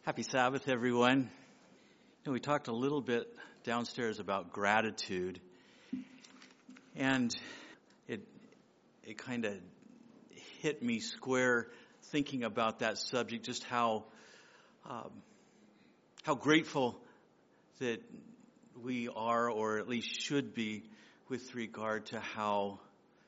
Happy Sabbath, everyone. We talked a little bit downstairs about gratitude, and it kind of hit me square thinking about that subject, just how grateful that we are, or at least should be, with regard to how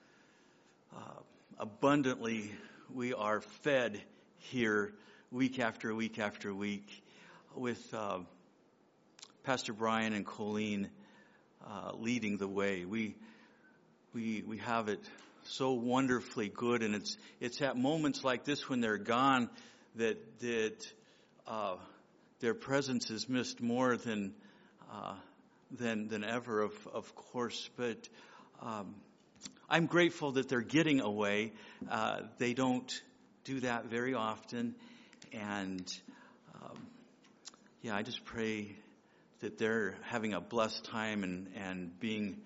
abundantly we are fed here week after week after week with Pastor Brian and Colleen leading the way. We have it so wonderfully good, and it's at moments like this when they're gone that their presence is missed more than ever, of course. But I'm grateful that they're getting away. They don't do that very often. And I just pray that they're having a blessed time and being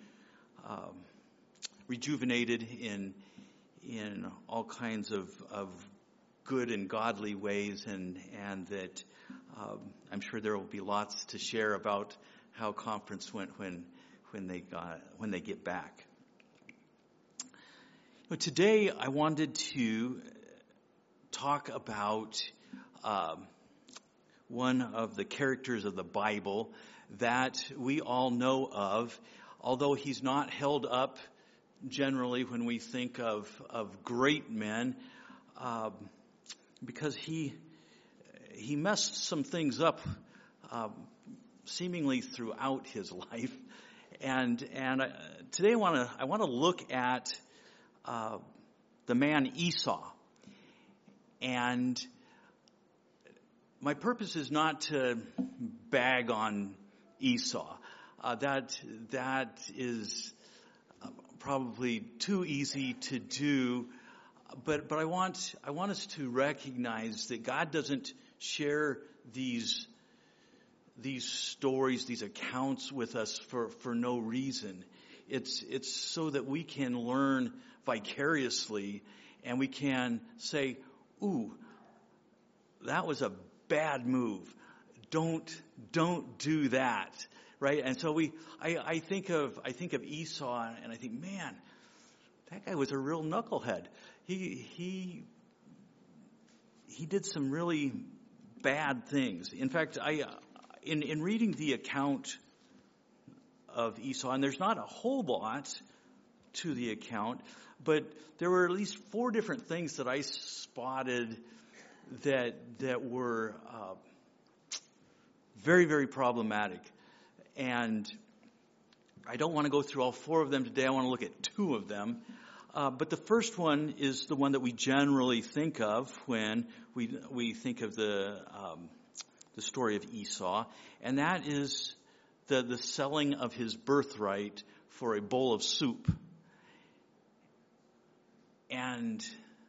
rejuvenated in all kinds of good and godly ways, and that I'm sure there will be lots to share about how conference went when they get back. But today I wanted to talk about one of the characters of the Bible that we all know of, although he's not held up generally when we think of great men, because he messed some things up seemingly throughout his life. And today I want to look at the man Esau. And my purpose is not to bag on Esau. That is probably too easy to do. But I want us to recognize that God doesn't share these stories, these accounts with us for no reason. It's so that we can learn vicariously, and we can say, "Ooh, that was a bad move. Don't do that." Right? And so I think of Esau, and I think, man, that guy was a real knucklehead. He did some really bad things. In fact, in reading the account of Esau, and there's not a whole lot to the account, but there were at least 4 different things that I spotted that were very, very problematic. And I don't want to go through all 4 of them today. I want to look at 2 of them. But the first one is the one that we generally think of when we think of the story of Esau, and that is the selling of his birthright for a bowl of soup. And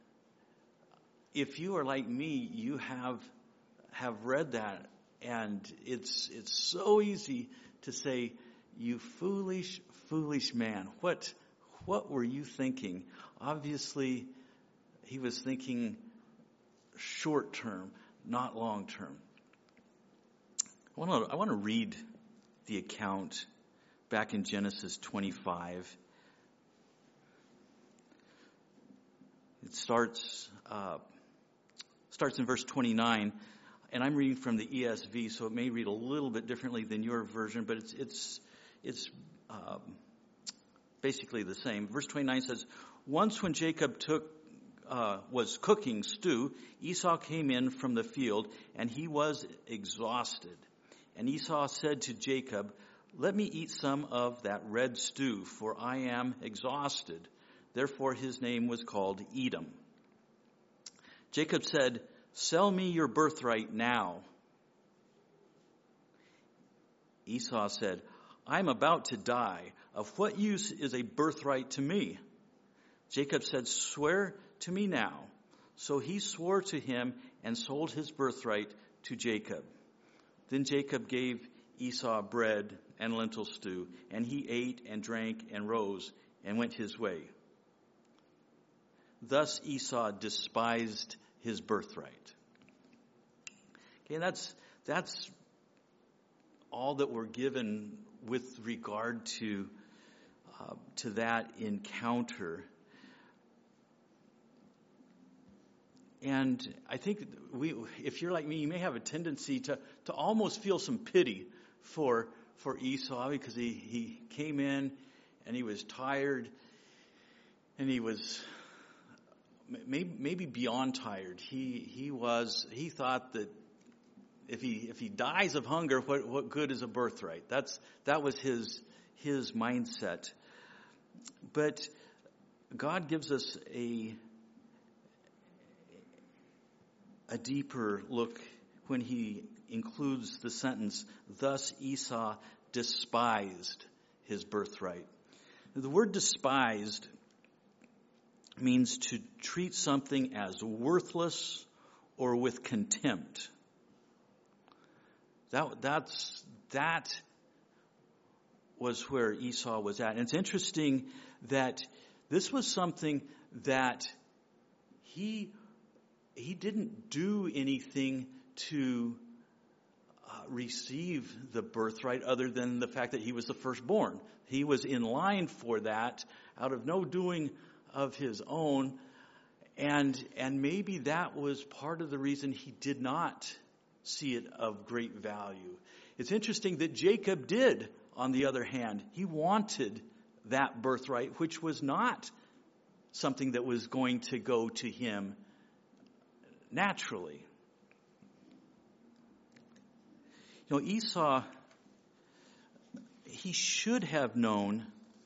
if you are like me, you have read that, and it's so easy to say, "You foolish, foolish man. What were you thinking?" Obviously, he was thinking short term, not long term. I want to read the account back in Genesis 25. It starts in verse 29, and I'm reading from the ESV, so it may read a little bit differently than your version, but it's basically the same. Verse 29 says, "Once when Jacob was cooking stew, Esau came in from the field, and he was exhausted. And Esau said to Jacob, 'Let me eat some of that red stew, for I am exhausted.' Therefore his name was called Edom. Jacob said, 'Sell me your birthright now.' Esau said, 'I'm about to die. Of what use is a birthright to me?' Jacob said, 'Swear to me now.' So he swore to him and sold his birthright to Jacob. Then Jacob gave Esau bread and lentil stew, and he ate and drank and rose and went his way. Thus Esau despised his birthright." Okay, and that's all that we're given with regard to that encounter. And I think if you're like me, you may have a tendency to almost feel some pity for Esau, because he came in and he was tired, and he was maybe beyond tired. He thought that if he dies of hunger, what good is a birthright? That was his mindset. But God gives us a deeper look when he includes the sentence, thus Esau despised his birthright. The word despised means to treat something as worthless or with contempt. That was where Esau was at. And it's interesting that this was something that he didn't do anything to receive the birthright other than the fact that he was the firstborn. He was in line for that out of no doing of his own. And maybe that was part of the reason he did not see it of great value. It's interesting that Jacob did, on the other hand. He wanted that birthright, which was not something that was going to go to him naturally. You know, Esau, he should have known,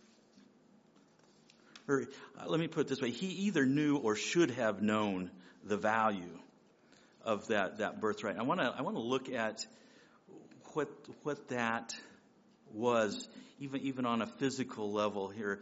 or let me put it this way, he either knew or should have known the value of that birthright. I want to look at what that was, even on a physical level here.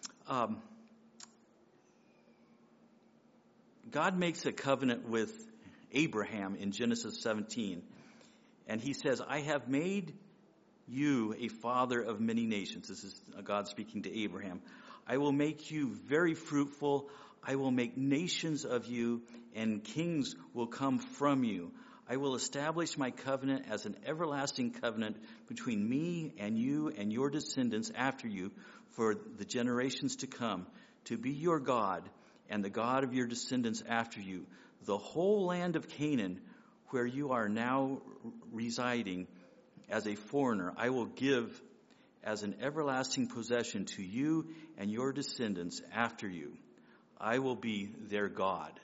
God makes a covenant with Abraham in Genesis 17. And he says, I have made you a father of many nations. This is God speaking to Abraham. I will make you very fruitful. I will make nations of you, and kings will come from you. I will establish my covenant as an everlasting covenant between me and you and your descendants after you for the generations to come, to be your God and the God of your descendants after you. The whole land of Canaan, where you are now residing as a foreigner, I will give as an everlasting possession to you and your descendants after you. I will be their God.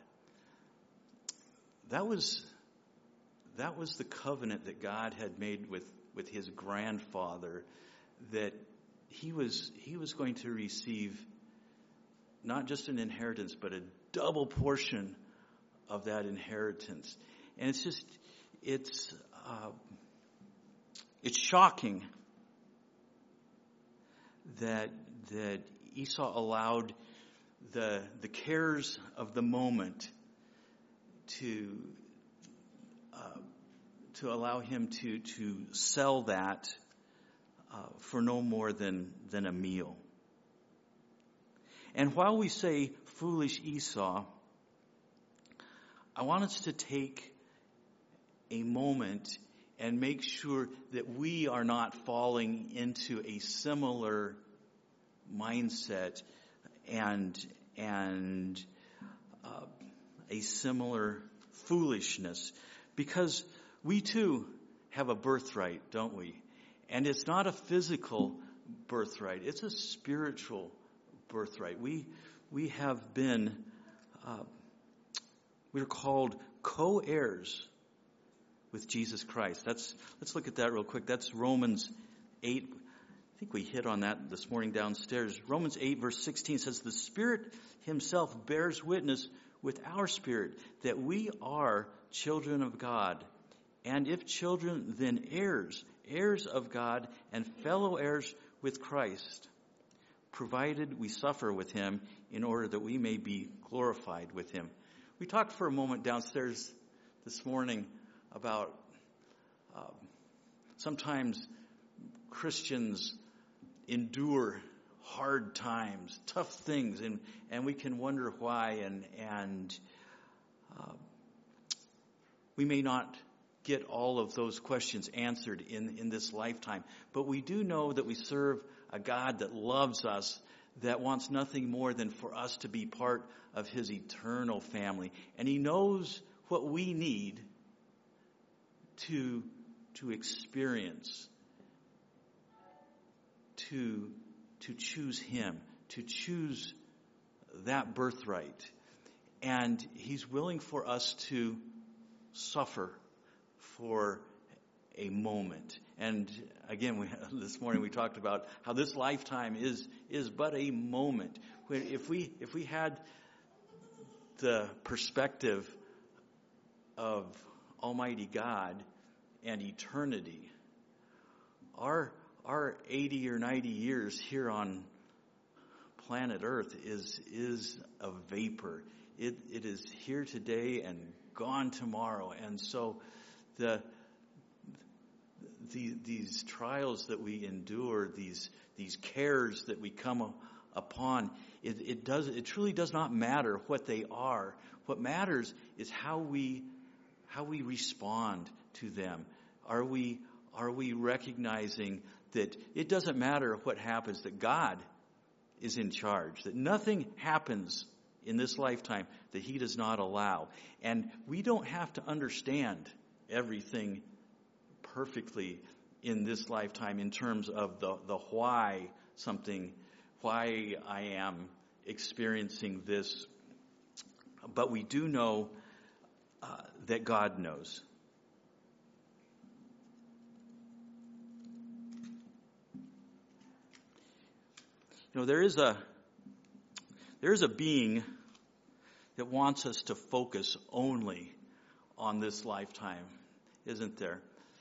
That was the covenant that God had made with his grandfather, that he was going to receive not just an inheritance, but a double portion of that inheritance. And it's shocking that Esau allowed the cares of the moment to allow him to sell that for no more than a meal. And while we say foolish Esau, I want us to take a moment and make sure that we are not falling into a similar mindset and a similar foolishness, because we too have a birthright, don't we? And it's not a physical birthright; it's a spiritual birthright. We have been we're called co-heirs with Jesus Christ. Let's look at that real quick. That's Romans 8. I think we hit on that this morning downstairs. Romans 8 verse 16 says, the Spirit himself bears witness with our spirit that we are children of God. And if children, then heirs, heirs of God and fellow heirs with Christ, provided we suffer with him in order that we may be glorified with him. We talked for a moment downstairs this morning about sometimes Christians endure hard times, tough things, and we can wonder why, and we may not get all of those questions answered in this lifetime. But we do know that we serve a God that loves us, that wants nothing more than for us to be part of his eternal family. And he knows what we need to experience, to choose him, to choose that birthright. And he's willing for us to suffer for a moment. And again, this morning we talked about how this lifetime is but a moment. If we had the perspective of Almighty God and eternity, our 80 or 90 years here on planet Earth is a vapor. It is here today and gone tomorrow. And so these trials that we endure, these cares that we come upon, it truly does not matter what they are. What matters is how we respond to them. Are we recognizing that it doesn't matter what happens, that God is in charge, that nothing happens in this lifetime that he does not allow. And we don't have to understand everything perfectly in this lifetime in terms of the why I am experiencing this. But we do know that God knows. There is a being that wants us to focus only on this lifetime, isn't there?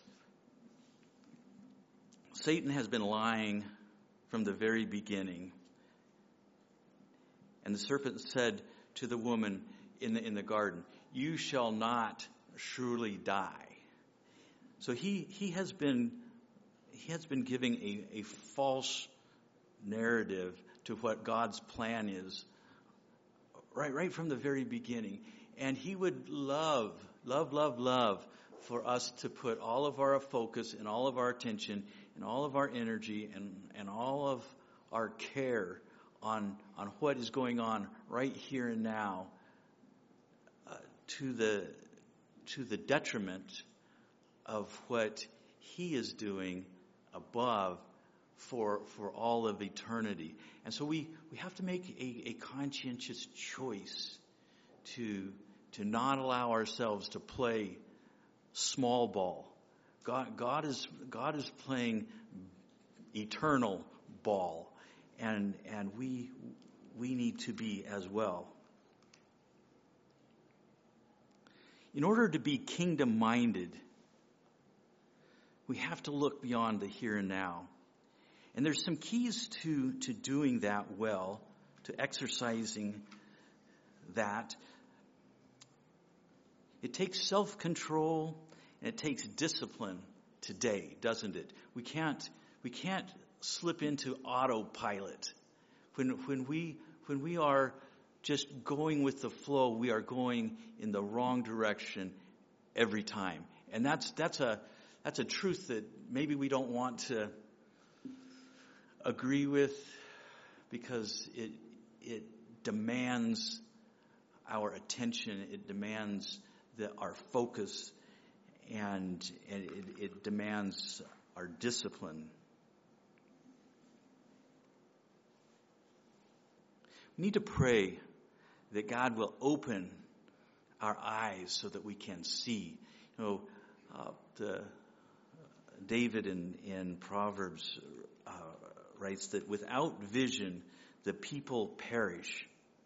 Satan has been lying from the very beginning. And the serpent said to the woman in the garden, "You shall not surely die." So he has been giving a false narrative to what God's plan is right from the very beginning. And he would love for us to put all of our focus and all of our attention and all of our energy and all of our care on what is going on right here and now, to the detriment of what he is doing above for all of eternity. And so we have to make a conscientious choice to not allow ourselves to play small ball. God is playing eternal ball, and we need to be as well. In order to be kingdom-minded, we have to look beyond the here and now. And there's some keys to doing that well, to exercising that. It takes self-control and it takes discipline today, doesn't it? We can't slip into autopilot. When we are just going with the flow, we are going in the wrong direction every time. And that's a truth that maybe we don't want to agree with, because it demands our attention, it demands our focus, and it demands our discipline. We need to pray that God will open our eyes so that we can see. David in Proverbs writes that without vision, the people perish.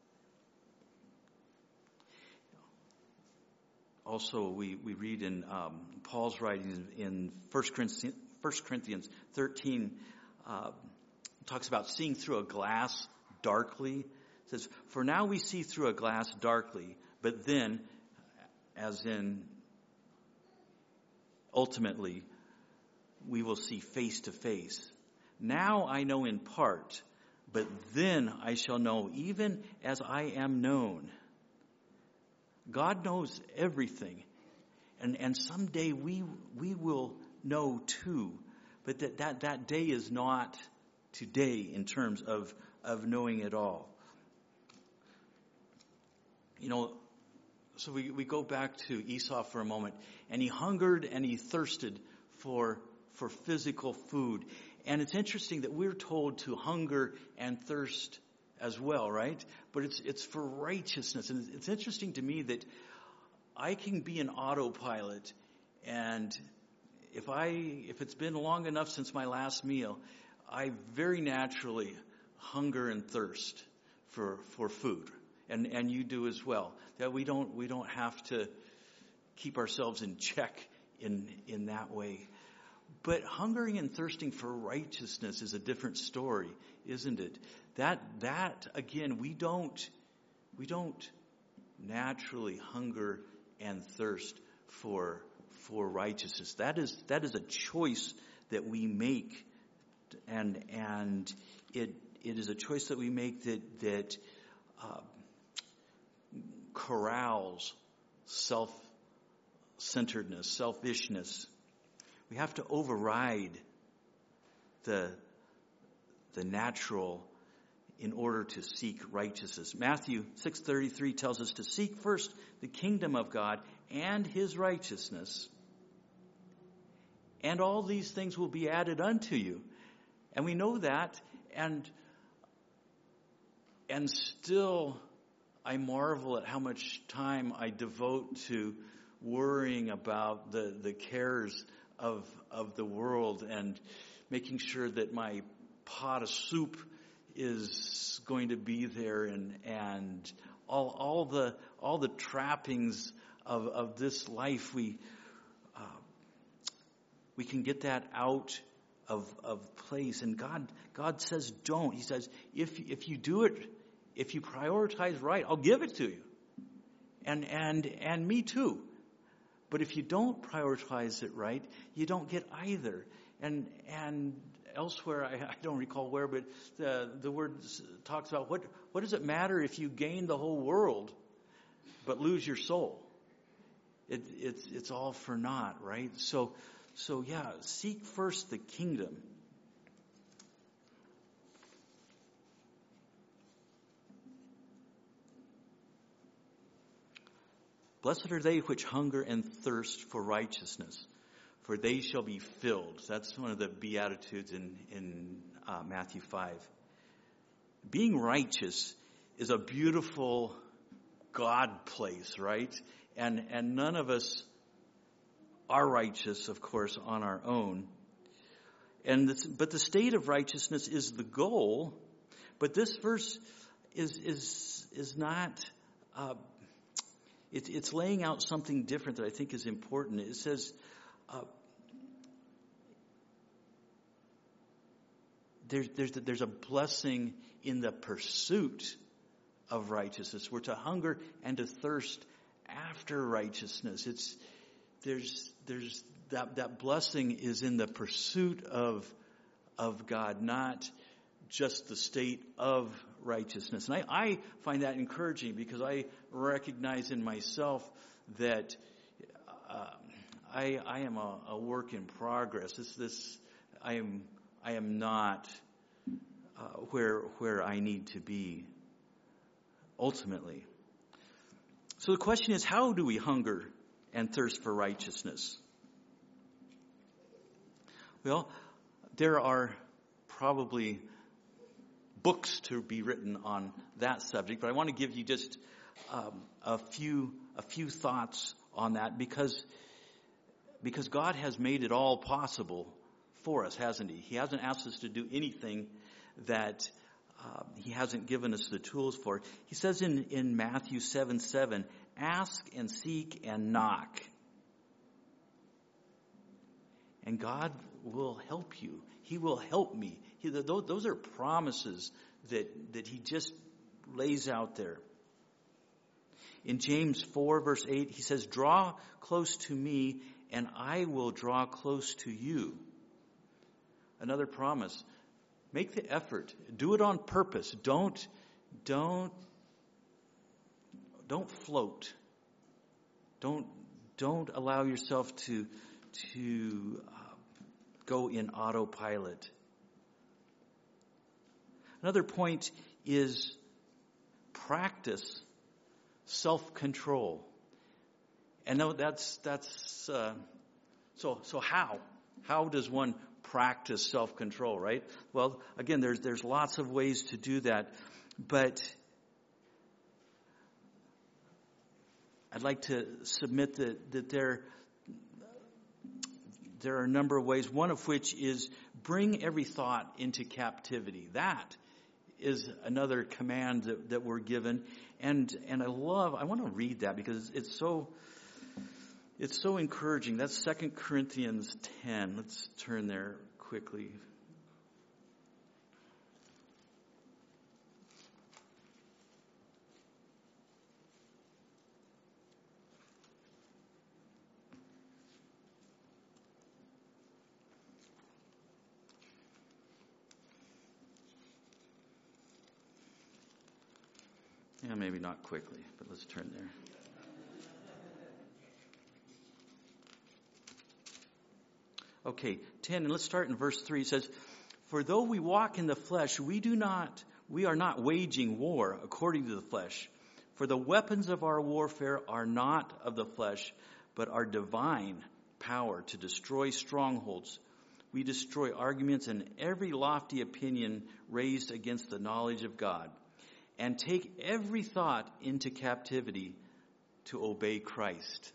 Also, we read in Paul's writings in 1 Corinthians 13, talks about seeing through a glass darkly. It says, "For now we see through a glass darkly, but then, as in ultimately, we will see face to face. Now I know in part, but then I shall know even as I am known." God knows everything. And someday we will know too. But that day is not today in terms of knowing it all. So we go back to Esau for a moment, and he hungered and he thirsted for physical food. And it's interesting that we're told to hunger and thirst as well, right? But it's for righteousness. And it's interesting to me that I can be an autopilot, and if it's been long enough since my last meal, I very naturally hunger and thirst for food. And you do as well. That we don't have to keep ourselves in check in that way. But hungering and thirsting for righteousness is a different story, isn't it? That again, we don't naturally hunger and thirst for righteousness. That is a choice that we make, and it is a choice that we make that corrals self-centeredness, selfishness. We have to override the natural in order to seek righteousness. Matthew 6:33 tells us to seek first the kingdom of God and his righteousness, and all these things will be added unto you. And we know that, and still I marvel at how much time I devote to worrying about the cares of the world and making sure that my pot of soup is going to be there, and all the trappings of this life. We can get that out of place, and God says don't. He says if you do it, if you prioritize right, I'll give it to you, and me too. But if you don't prioritize it right, you don't get either. And elsewhere, I don't recall where, but the word talks about what does it matter if you gain the whole world but lose your soul? It's all for naught, right? So yeah, seek first the kingdom. Blessed are they which hunger and thirst for righteousness, for they shall be filled. That's one of the Beatitudes in Matthew 5. Being righteous is a beautiful God place, right? And none of us are righteous, of course, on our own. But the state of righteousness is the goal. But this verse is not. It's laying out something different that I think is important. It says, there's a blessing in the pursuit of righteousness. We're to hunger and to thirst after righteousness. There's that blessing is in the pursuit of God, not just the state of righteousness. And I find that encouraging because I recognize in myself that I am a work in progress. I am not where I need to be ultimately. So the question is, how do we hunger and thirst for righteousness? Well, there are probably books to be written on that subject, but I want to give you just a few thoughts on that because God has made it all possible for us, hasn't He? He hasn't asked us to do anything that He hasn't given us the tools for. He says in Matthew 7:7, ask and seek and knock, and God will help you. He will help me. Those are promises that He just lays out there. In James 4 verse 8, he says, draw close to me and I will draw close to you. Another promise. Make the effort. Do it on purpose. Don't float. Don't Don't allow yourself to go in autopilot. Another point is practice self-control. And no, so how? How does one practice self-control, right? Well, again, there's lots of ways to do that, but I'd like to submit that there are a number of ways, one of which is bring every thought into captivity. That is another command that we're given. And I want to read that because it's so encouraging. That's 2 Corinthians 10. Let's turn there quickly. Yeah, maybe not quickly, but let's turn there. Okay, 10, and let's start in verse 3. It says, "For though we walk in the flesh, we are not waging war according to the flesh. For the weapons of our warfare are not of the flesh, but are divine power to destroy strongholds. We destroy arguments and every lofty opinion raised against the knowledge of God, and take every thought into captivity to obey Christ."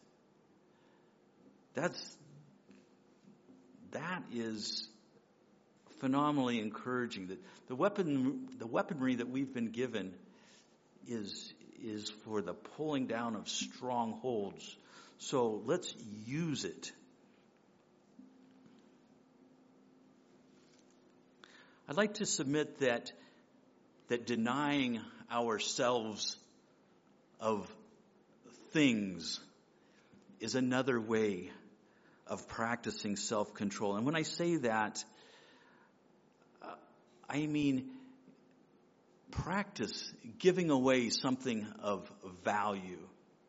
That is phenomenally encouraging. That the weaponry that we've been given is for the pulling down of strongholds. So let's use it. I'd like to submit that denying ourselves of things is another way of practicing self-control. And when I say that, I mean practice giving away something of value.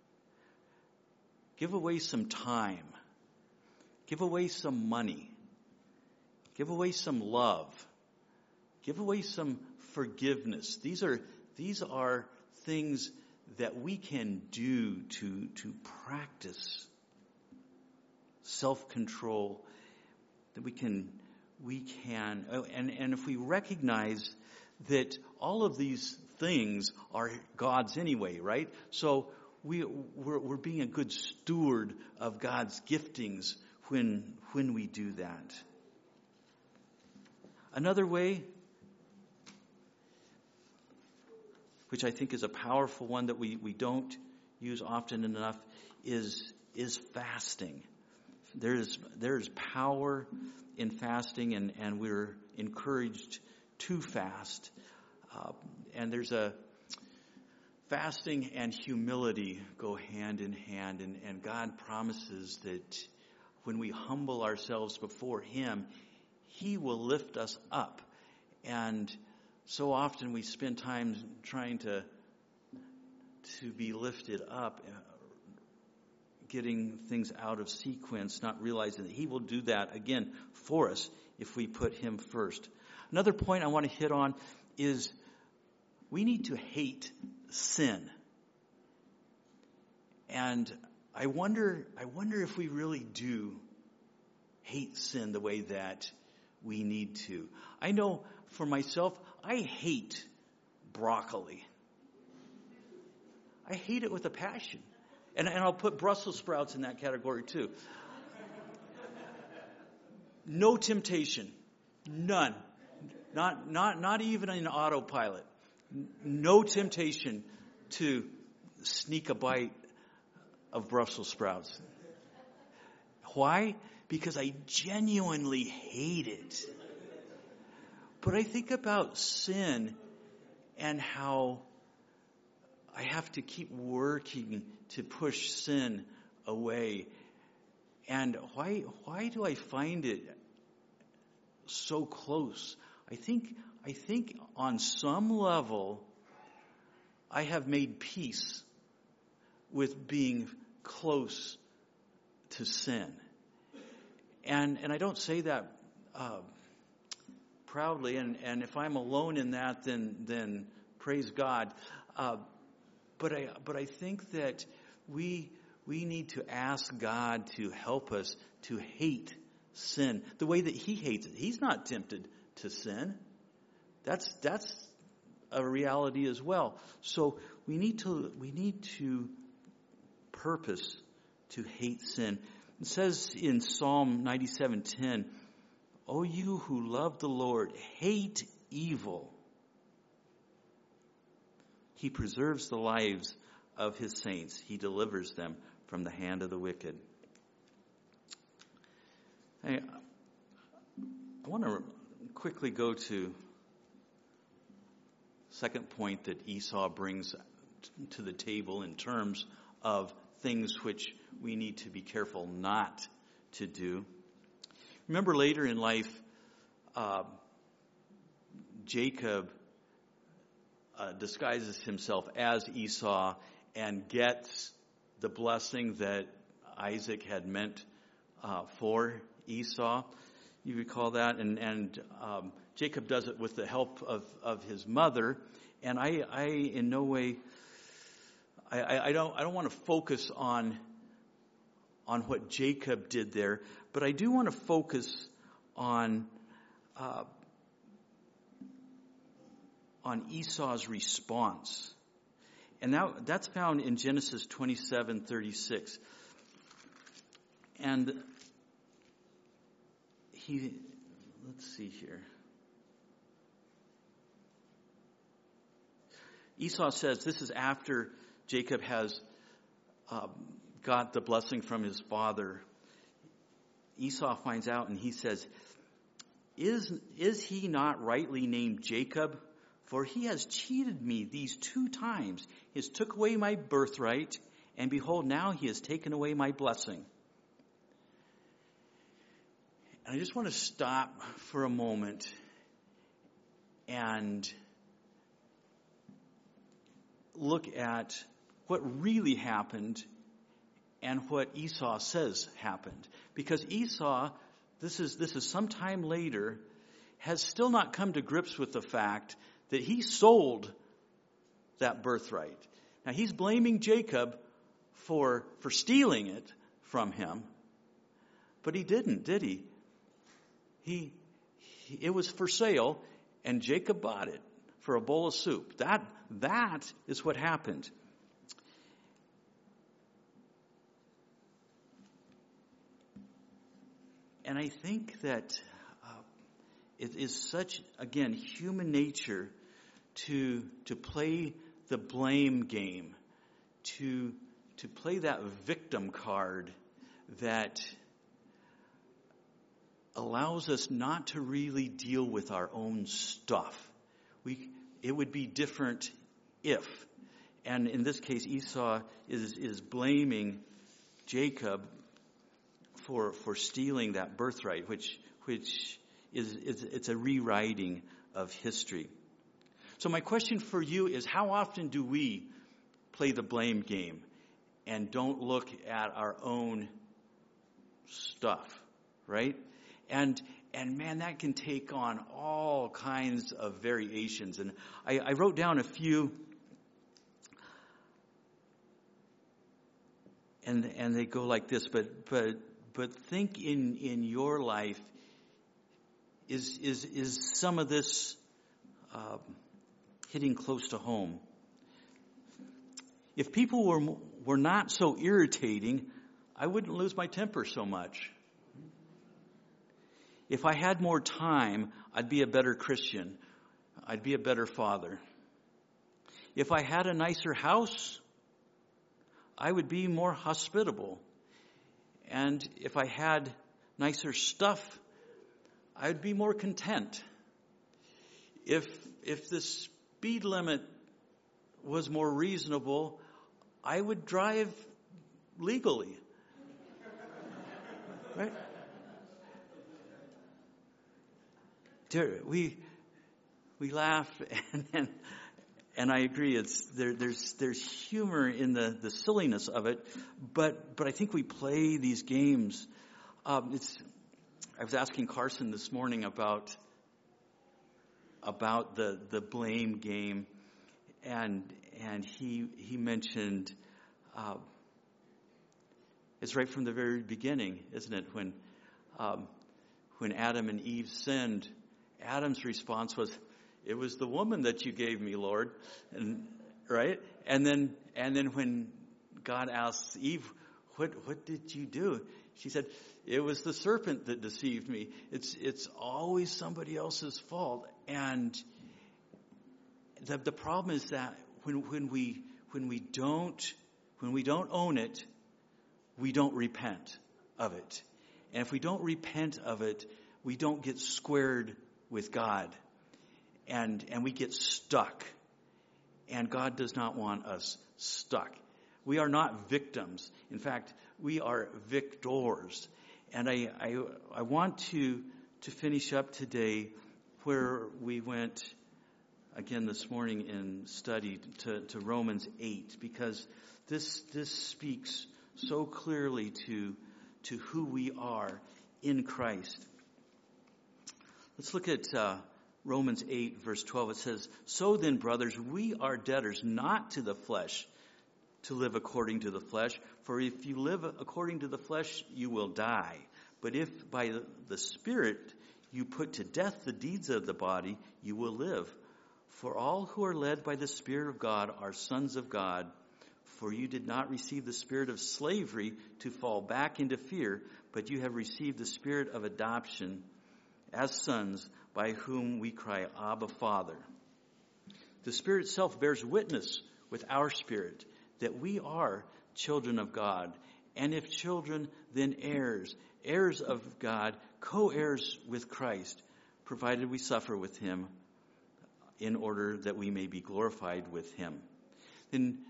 Give away some time. Give away some money. Give away some love. Give away some forgiveness. These are things that we can do to practice self-control, that we can and if we recognize that all of these things are God's anyway, right? So we're being a good steward of God's giftings when we do that. Another way, which I think is a powerful one that we don't use often enough, is fasting. There's power in fasting, and we're encouraged to fast. And there's a fasting and humility go hand in hand, and God promises that when we humble ourselves before Him, He will lift us up. And so often we spend time trying to be lifted up, getting things out of sequence, not realizing that He will do that again for us if we put Him first. Another point I want to hit on is we need to hate sin. And I wonder if we really do hate sin the way that we need to. I know for myself, I hate broccoli. I hate it with a passion. And I'll put Brussels sprouts in that category too. No temptation. None. Not even in autopilot. No temptation to sneak a bite of Brussels sprouts. Why? Because I genuinely hate it. But I think about sin and how I have to keep working to push sin away. And why do I find it so close? I think on some level I have made peace with being close to sin. And I don't say that proudly, and if I'm alone in that, then praise God. But I think that we need to ask God to help us to hate sin the way that He hates it. He's not tempted to sin. That's a reality as well. So we need to purpose to hate sin. It says in Psalm 97:10, "O you who love the Lord, hate evil. He preserves the lives of His saints. He delivers them from the hand of the wicked." I want to quickly go to second point that Esau brings to the table in terms of things which we need to be careful not to do. Remember, later in life, Jacob disguises himself as Esau and gets the blessing that Isaac had meant for Esau. You recall that? And Jacob does it with the help of his mother. And I in no way, I don't want to focus on what Jacob did there, but I do want to focus on Esau's response. And that's found in Genesis 27:36. And let's see here. Esau says, this is after Jacob has got the blessing from his father. Esau finds out and he says, Is he not rightly named Jacob? For he has cheated me these 2 times. He has took away my birthright, and behold, now he has taken away my blessing. And I just want to stop for a moment and look at what really happened and what Esau says happened. Because Esau, this is some time later, has still not come to grips with the fact that he sold that birthright. Now he's blaming Jacob for stealing it from him, but he didn't, did he? It was for sale, and Jacob bought it for a bowl of soup. That is what happened. And I think that it is such, again, human nature to play the blame game, to play that victim card that allows us not to really deal with our own stuff. It would be different if, and in this case, Esau is blaming Jacob for stealing that birthright, which it's a rewriting of history. So my question for you is, how often do we play the blame game and don't look at our own stuff, right? And man, that can take on all kinds of variations. And I wrote down a few, and they go like this. But think in your life, is some of this hitting close to home? If people were not so irritating, I wouldn't lose my temper so much. If I had more time, I'd be a better Christian. I'd be a better father. If I had a nicer house, I would be more hospitable. And if I had nicer stuff, I'd be more content. If the speed limit was more reasonable, I would drive legally. Right? We laugh And I agree, there's humor in the silliness of it, but I think we play these games. I was asking Carson this morning about the blame game, and he mentioned it's right from the very beginning, isn't it? When Adam and Eve sinned, Adam's response was, "It was the woman that you gave me, Lord," and right. And then when God asks Eve, "What did you do?" She said, "It was the serpent that deceived me." It's always somebody else's fault, and the problem is that when we don't own it, we don't repent of it. And if we don't repent of it, we don't get squared with God. And we get stuck. And God does not want us stuck. We are not victims. In fact, we are victors. And I want to finish up today where we went again this morning in study to Romans 8, because this speaks so clearly to who we are in Christ. Let's look at Romans 8, verse 12. It says, "So then, brothers, we are debtors not to the flesh, to live according to the flesh. For if you live according to the flesh, you will die. But if by the Spirit you put to death the deeds of the body, you will live. For all who are led by the Spirit of God are sons of God. For you did not receive the spirit of slavery to fall back into fear, but you have received the spirit of adoption as sons, by whom we cry, Abba, Father." The Spirit itself bears witness with our spirit that we are children of God. And if children, then heirs, heirs of God, co-heirs with Christ, provided we suffer with him in order that we may be glorified with him. Then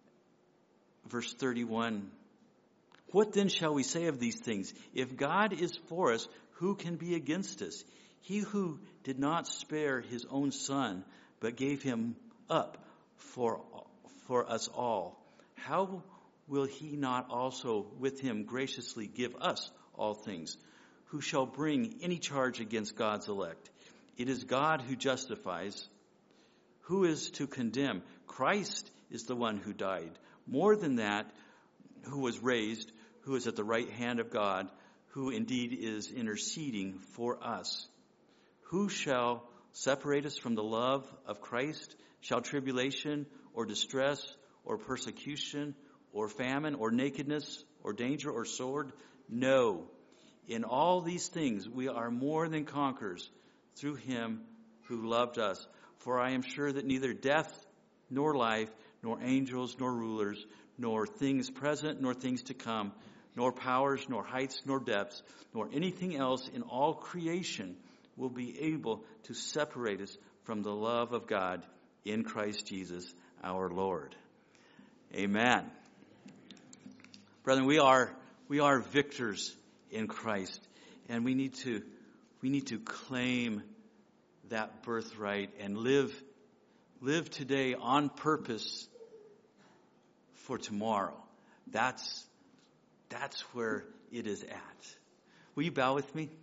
verse 31, "What then shall we say of these things? If God is for us, who can be against us? He who did not spare his own son, but gave him up for us all, how will he not also with him graciously give us all things? Who shall bring any charge against God's elect? It is God who justifies. Who is to condemn? Christ is the one who died. More than that, who was raised, who is at the right hand of God, who indeed is interceding for us. Who shall separate us from the love of Christ? Shall tribulation or distress or persecution or famine or nakedness or danger or sword? No. In all these things we are more than conquerors through him who loved us. For I am sure that neither death nor life, nor angels, nor rulers, nor things present, nor things to come, nor powers, nor heights, nor depths, nor anything else in all creation will be able to separate us from the love of God in Christ Jesus our Lord." Amen. Brethren, we are victors in Christ, and we need to claim that birthright and live today on purpose for tomorrow. That's where it is at. Will you bow with me?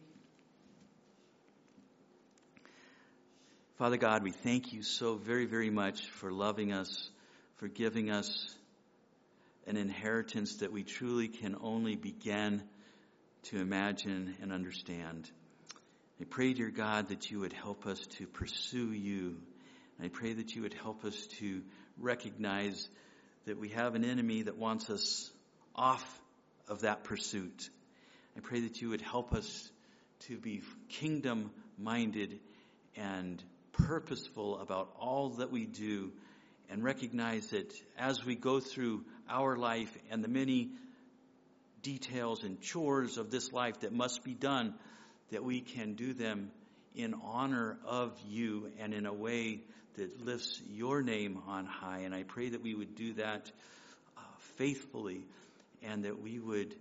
Father God, we thank you so very, very much for loving us, for giving us an inheritance that we truly can only begin to imagine and understand. I pray, dear God, that you would help us to pursue you. I pray that you would help us to recognize that we have an enemy that wants us off of that pursuit. I pray that you would help us to be kingdom-minded and purposeful about all that we do, and recognize that as we go through our life and the many details and chores of this life that must be done, that we can do them in honor of you and in a way that lifts your name on high. And I pray that we would do that faithfully, and that we would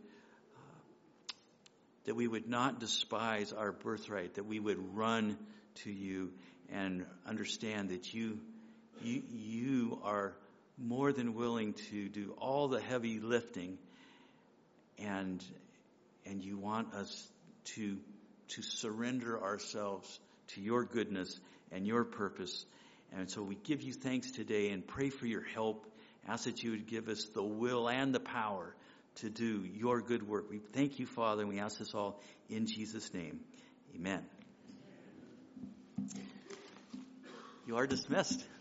not despise our birthright, that we would run to you and understand that you You are more than willing to do all the heavy lifting, and you want us to surrender ourselves to your goodness and your purpose. And so we give you thanks today and pray for your help. Ask that you would give us the will and the power to do your good work. We thank you, Father, and we ask this all in Jesus' name. Amen. You are dismissed.